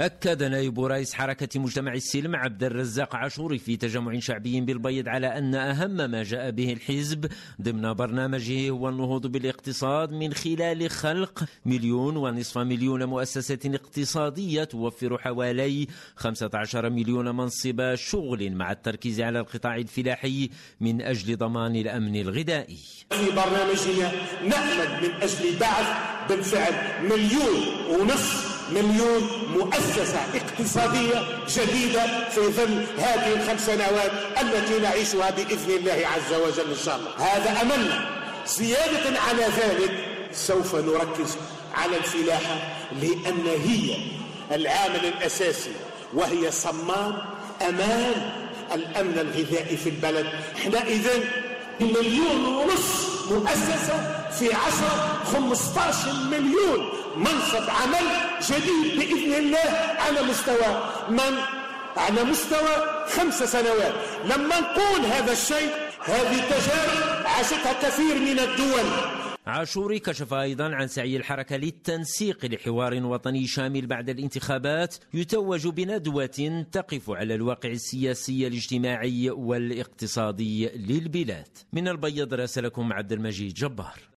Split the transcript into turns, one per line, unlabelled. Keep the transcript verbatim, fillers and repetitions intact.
أكد نائب رئيس حركة مجتمع السلم عبد الرزاق عاشوري في تجمع شعبي بالبيض على أن أهم ما جاء به الحزب ضمن برنامجه هو النهوض بالاقتصاد من خلال خلق مليون ونصف مليون مؤسسة اقتصادية توفر حوالي خمسة عشر مليون منصب شغل مع التركيز على القطاع الفلاحي من أجل ضمان الأمن الغذائي.
في برنامجنا نأمل من أجل بعث بالفعل مليون ونصف مليون مؤسسة اقتصادية جديدة في ظل هذه الخمس سنوات التي نعيشها بإذن الله عز وجل إن شاء الله. هذا أملنا. زيادة على ذلك سوف نركز على الفلاحة لأن هي العامل الأساسي وهي صمام أمان الأمن الغذائي في البلد. احنا إذن مليون ونصف مؤسسة في عشرة خمسة عشر مليون منصب عمل جديد بإذن الله على مستوى من على مستوى خمس سنوات. لما نقول هذا الشيء هذه تجارب عاشتها كثير من الدول.
عاشوري كشف أيضا عن سعي الحركة للتنسيق لحوار وطني شامل بعد الانتخابات يتوج بندوة تقف على الواقع السياسي الاجتماعي والاقتصادي للبلاد. من البيض راسلكم عبد المجيد جبار.